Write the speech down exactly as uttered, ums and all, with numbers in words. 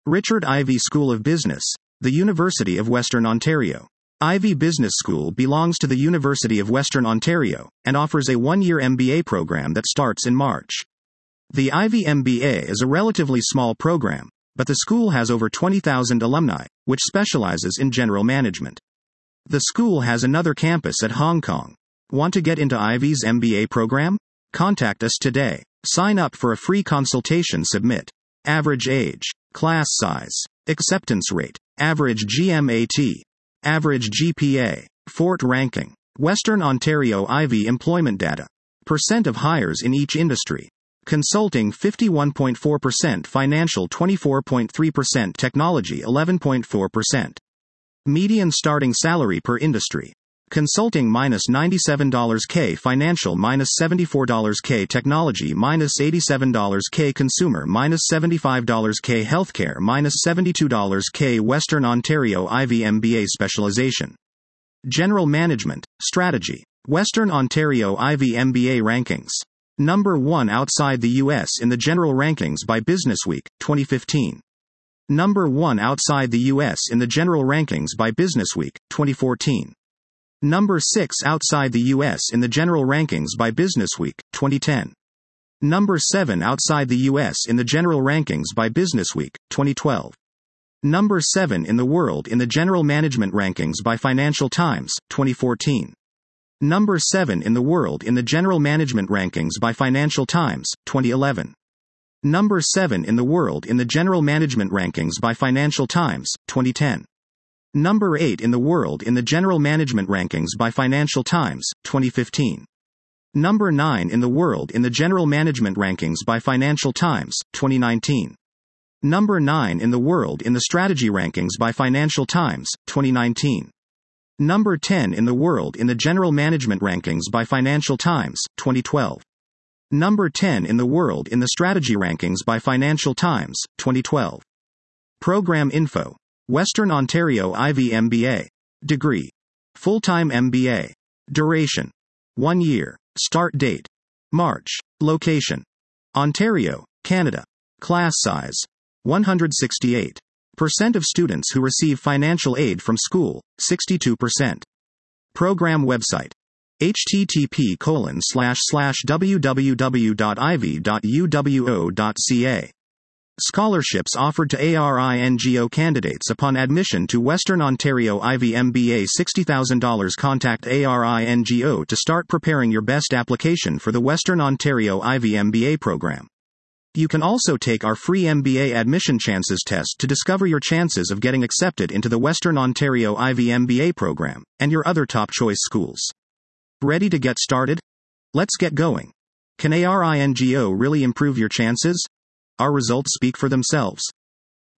Richard Ivey School of Business, the University of Western Ontario. Ivey Business School belongs to the University of Western Ontario, and offers a one-year M B A program that starts in March. The Ivey M B A is a relatively small program, but the school has over twenty thousand alumni, which specializes in general management. The school has another campus at Hong Kong. Want to get into Ivey's M B A program? Contact us today. Sign up for a free consultation. Submit. Average age, class size, acceptance rate, average G M A T, average G P A, Fort ranking, Western Ontario Ivey employment data, percent of hires in each industry. Consulting fifty-one point four percent, financial twenty-four point three percent, technology eleven point four percent. Median starting salary per industry. Consulting minus ninety-seven dollars K, financial minus seventy-four dollars K, technology minus eighty-seven dollars K, consumer minus seventy-five dollars K, healthcare minus seventy-two dollars K. Western Ontario Ivey M B A specialization. General management, strategy. Western Ontario Ivey M B A rankings. Number one outside the U S in the general rankings by Businessweek, twenty fifteen. Number one outside the U S in the general rankings by Businessweek, twenty fourteen. Number six outside the U S in the general rankings by Businessweek, twenty ten. Number seven outside the U S in the general rankings by Businessweek, twenty twelve. Number seven in the world in the general management rankings by Financial Times, twenty fourteen. Number seven in the world in the general management rankings by Financial Times, twenty eleven. Number seven in the world in the general management rankings by Financial Times, twenty ten. Number eight in the world in the general management rankings by Financial Times, twenty fifteen. Number nine in the world in the general management rankings by Financial Times, twenty nineteen. Number nine in the world in the strategy rankings by Financial Times, twenty nineteen. Number ten in the world in the general management rankings by Financial Times, twenty twelve. Number ten in the world in the strategy rankings by Financial Times, twenty twelve. Program info. Western Ontario Ivey M B A. Degree. Full-time M B A. Duration. One year. Start date. March. Location. Ontario, Canada. Class size. one hundred sixty-eight. Percent of students who receive financial aid from school, sixty-two percent. Program website. http colon slash slash www dot ivey dot u w o dot c a. Scholarships offered to ARINGO candidates upon admission to Western Ontario Ivey M B A sixty thousand dollars. Contact ARINGO to start preparing your best application for the Western Ontario Ivey M B A program. You can also take our free M B A admission chances test to discover your chances of getting accepted into the Western Ontario Ivey M B A program and your other top choice schools. Ready to get started? Let's get going. Can ARINGO really improve your chances? Our results speak for themselves.